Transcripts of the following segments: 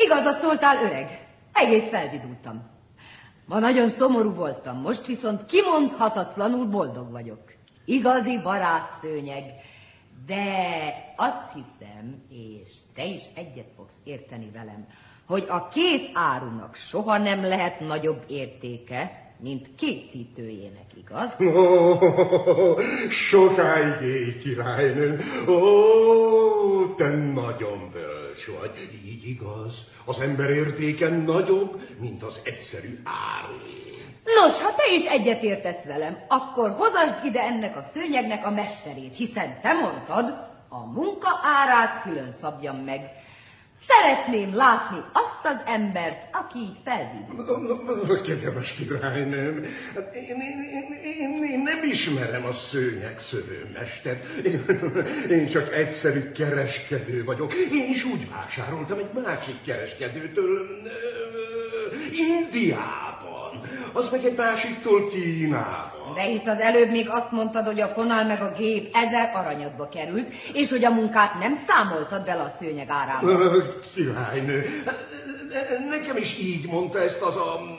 Igazat szóltál, öreg. Egész feldidultam. Ma nagyon szomorú voltam, most viszont kimondhatatlanul boldog vagyok. Igazi varázsszőnyeg. De azt hiszem, és te is egyet fogsz érteni velem, hogy a kész árunak soha nem lehet nagyobb értéke, mint készítőjének, igaz? Sokáig élj, királynőm! Te nagyon bölcs vagy. Így igaz, az ember értéke nagyobb, mint az egyszerű árué. Nos, ha te is egyetértesz velem, akkor hozasd ide ennek a szőnyegnek a mesterét, hiszen te mondtad, a munka árát külön szabjam meg. Szeretném látni azt az embert, aki így feldíjul. Kedves királynőm, én nem ismerem a szőnyegszövőmestert. Én csak egyszerű kereskedő vagyok. Én is úgy vásároltam egy másik kereskedőtől Indiában, az meg egy másiktól Kínában. De hisz az előbb még azt mondtad, hogy a fonal meg a gép 1000 aranyadba került, és hogy a munkát nem számoltad bele a szőnyeg árába. Királynő, nekem is így mondta ezt az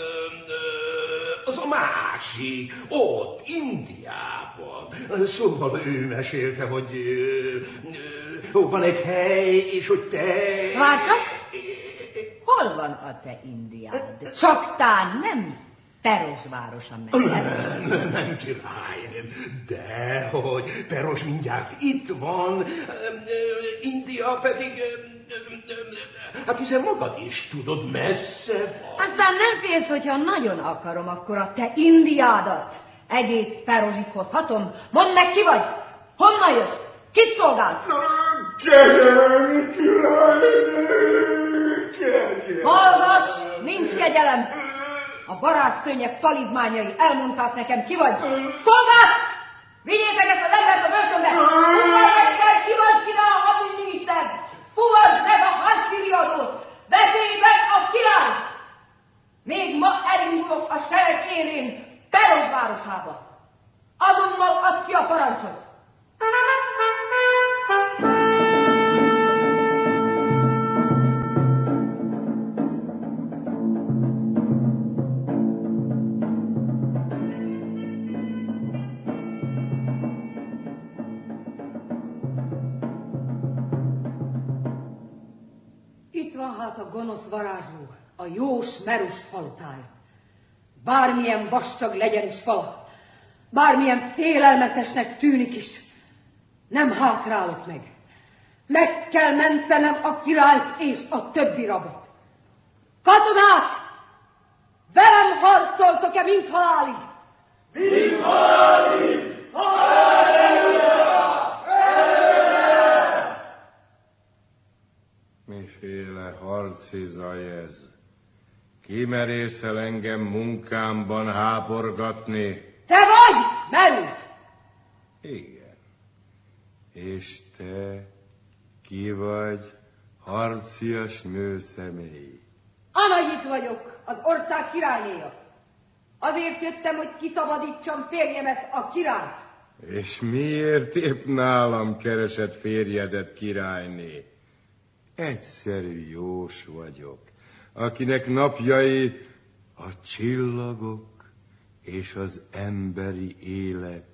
a másik, ott, Indiában. Szóval ő mesélte, hogy van egy hely, és hogy te... Várj csak! Hol van a te Indiád? Csak tán nem Peros városa mellett. Nem, királynőm, dehogy, Peros mindjárt itt van, India pedig, hát hiszen magad is tudod, messze van. Aztán nem félsz, hogyha nagyon akarom, akkor a te Indiádat egész Perosig hozhatom. Mondd meg, ki vagy? Honnan jössz? Kit szolgálsz? Kegyelem, királynő, kegyelem. Hallgass, nincs kegyelem. A varázsszőnyeg talizmányai elmondták nekem, ki vagy. Szolgák! Vigyétek ezt az embert a börtönbe! Udvarmester, hívasd ide a hadügyminisztert! Fuvasd meg a hadszíriadót! Beszélj meg a király! Még ma elindulok a sereg élén Peros városába. Azonnal add ki a parancsot! Itt van hát a gonosz varázsló, a jós Merus palotája. Bármilyen vastag legyen is fala, bármilyen félelmetesnek tűnik is, nem hátrálok meg. Meg kell mentenem a királyt és a többi rabot. Katonák! Velem harcoltok-e, mint halálig? Mint halálig! Miféle harci zaj ez? Kimerészel engem munkámban háborgatni? Te vagy, Merus! Igen. És te ki vagy, harcias nőszemély? Anahit vagyok, az ország királynéja. Azért jöttem, hogy kiszabadítsam férjemet, a királyt. És miért épp nálam keresed férjedet, királyné? Egyszerű jós vagyok, akinek napjai a csillagok és az emberi élet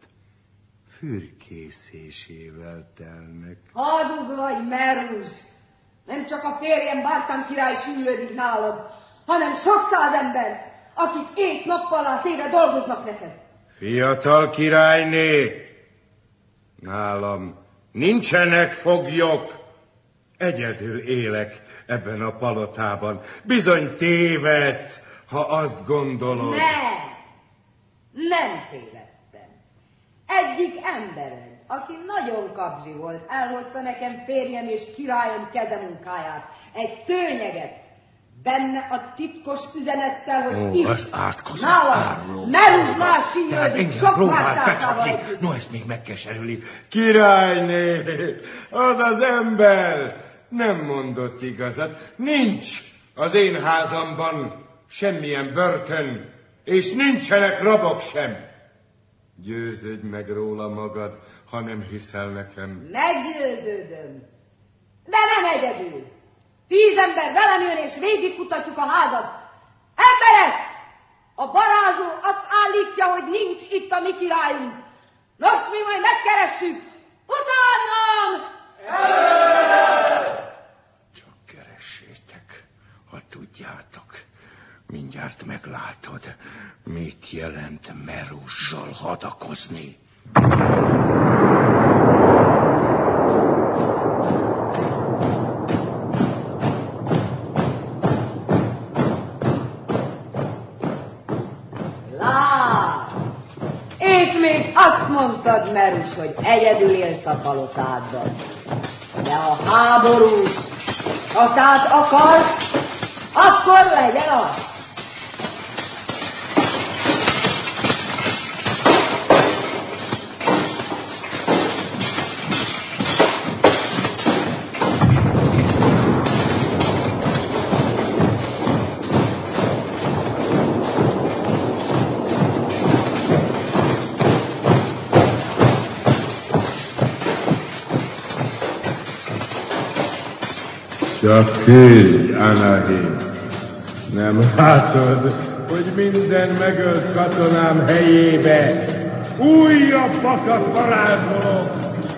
fürkészésével telnek. Hazug vagy, Merus! Nem csak a férjem Bártán király sínlődik nálad, hanem sok száz ember, akik éjt-nappal téve dolgoznak neked. Fiatal királyné, nálam nincsenek foglyok. Egyedül élek ebben a palotában. Bizony tévedsz, ha azt gondolod. Nem tévedtem. Egyik embered, aki nagyon kapzsi volt, elhozta nekem férjem és királyom kezemunkáját, egy szőnyeget, benne a titkos üzenettel, hogy itt, az átkozott nálam, Merusnál sínlődik, sok más társával együtt. No, ezt még megkeserüli. Királyné, az az ember nem mondott igazat. Nincs az én házamban semmilyen börtön, és nincsenek rabok sem. Győződj meg róla magad, ha nem hiszel nekem. Meggyőződöm, de nem egyedül. 10 ember velem jön, és végigkutatjuk a házat. Emberek! A varázsló azt állítja, hogy nincs itt a mi királyunk. Nos, mi majd megkeressük. Utánam! Csak keressétek, ha tudjátok. Mindjárt meglátod, mit jelent Meruzzsal hadakozni. És még azt mondtad, Merus, hogy egyedül élsz a palotádban. De ha háború csatát akarsz, akkor legyen az. Csak küldj, Anahim! Nem látod, hogy minden megölt katonám helyébe újabbakat varázsolok?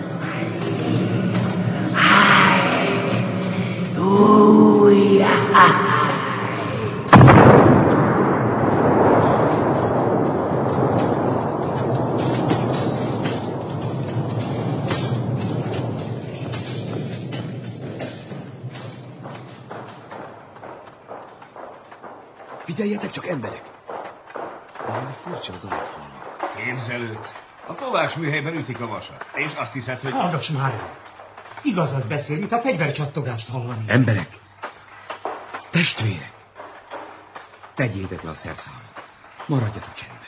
Figyeljetek csak, emberek! Valami furcsa zajt hallok. Képzelődsz? A kovács műhelyben ütik a vasat. És azt hiszed, hogy... Hallgass már! Igazat beszél, mint a fegyvercsattogást hallani. Emberek! Testvérek! Tegyétek le a szerszámot. Maradjatok csendben.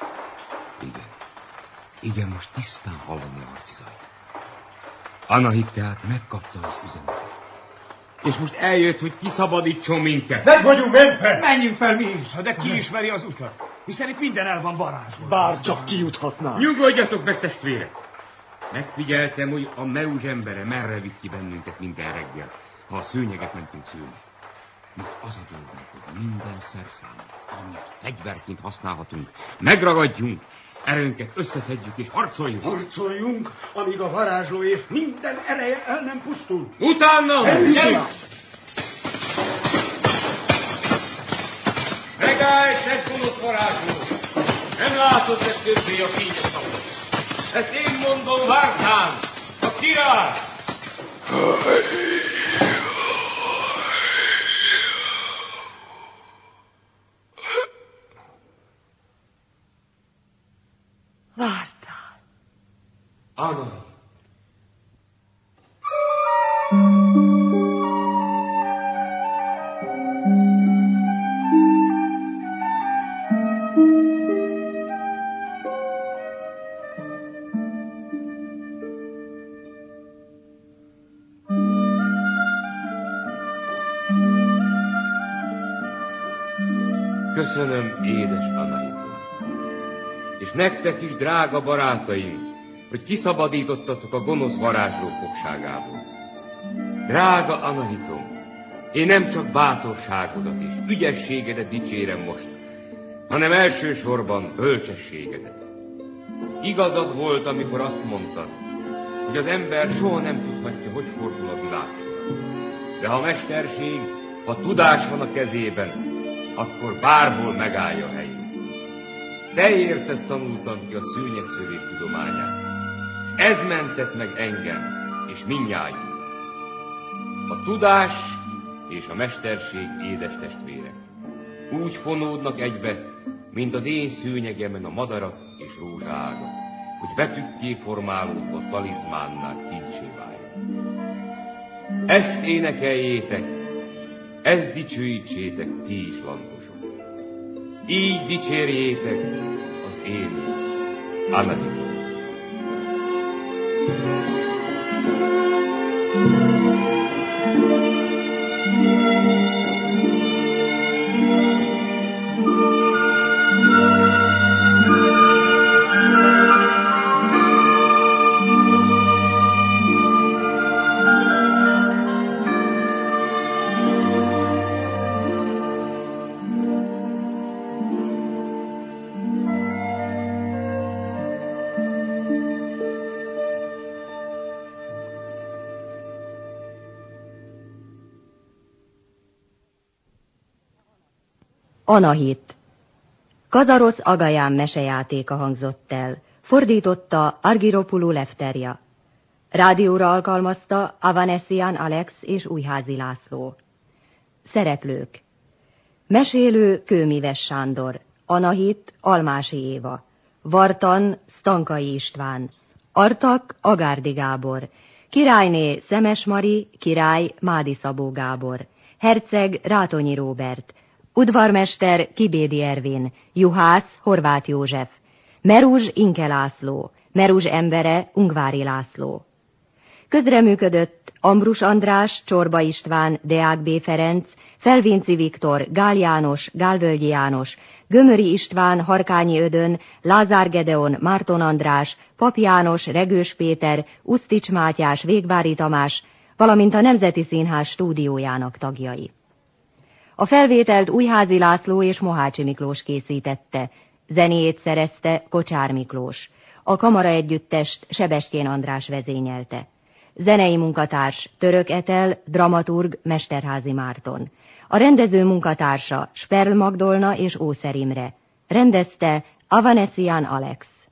Igen, most tisztán hallani a harci zajt. Anahit tehát megkapta az üzenetet. És most eljött, hogy kiszabadítson minket. Meg vagyunk mentve! Menjünk fel mi is! De ki ismeri az utat? Hiszen itt minden el van varázsolva. Bár csak kijuthatnánk. Nyugodjatok meg, testvérek! Megfigyeltem, hogy a Meuzs embere merre vitt ki bennünket minden reggel, ha a szőnyeget mentünk szülni. Most az a dolgunk, hogy minden szerszámot, amit fegyverként használhatunk, megragadjunk, erőnket összeszedjük és harcoljunk. Harcoljunk, amíg a varázsló és minden ereje el nem pusztul. Utána! Megállj, te gonosz varázsló! Nem látod meg többé a fényes napot. Ezt én mondom Vártán, a király! Vártál. Anna. Köszönöm, édes Anahitom. És nektek is, drága barátaim, hogy kiszabadítottatok a gonosz varázsló fogságából. Drága Anahitom, én nem csak bátorságodat és ügyességedet dicsérem most, hanem elsősorban bölcsességedet. Igazad volt, amikor azt mondtad, hogy az ember soha nem tudhatja, hogy fordul a világ során. De ha mesterség, ha tudás van a kezében, akkor bárhol megállja a helyét. Te érted tanultam ki a szőnyegszövés tudományát, és ez mentett meg engem, és mindnyájunk. A tudás és a mesterség, édes testvérek, úgy fonódnak egybe, mint az én szőnyegemen a madarak és rózsaágak, hogy betűkké formálódva talizmánnál kincsé váljon. Ezt énekeljétek, ezt dicsőítsétek ti is, lantosok. Így dicsérjétek az én Anahitom. Anahit. Kazarosz Agaján mesejátéka hangzott el. Fordította Argyropulou Lefterja. Rádióra alkalmazta Avanesian Alex és Újházi László. Szereplők. Mesélő Kőmíves Sándor. Anahit Almási Éva. Vartan Stankai István. Artak Agárdi Gábor. Királyné Szemes Mari, király Mádi Szabó Gábor. Herceg Rátonyi Róbert. Udvarmester Kibédi Ervin. Juhász Horváth József. Meruzs Inke László. Meruzs embere Ungvári László. Közreműködött Ambrus András, Csorba István, Deák B. Ferenc, Felvinci Viktor, Gál János, Gálvölgyi János, Gömöri István, Harkányi Ödön, Lázár Gedeon, Márton András, Pap János, Regős Péter, Usztics Mátyás, Végvári Tamás, valamint a Nemzeti Színház stúdiójának tagjai. A felvételt Újházi László és Mohácsi Miklós készítette, zenéjét szerezte Kocsár Miklós. A kamaraegyüttest Sebestyén András vezényelte. Zenei munkatárs Török Etel, dramaturg Mesterházy Márton. A rendező munkatársa Sperl Magdolna és Ószer Imre. Rendezte Avanesian Alex.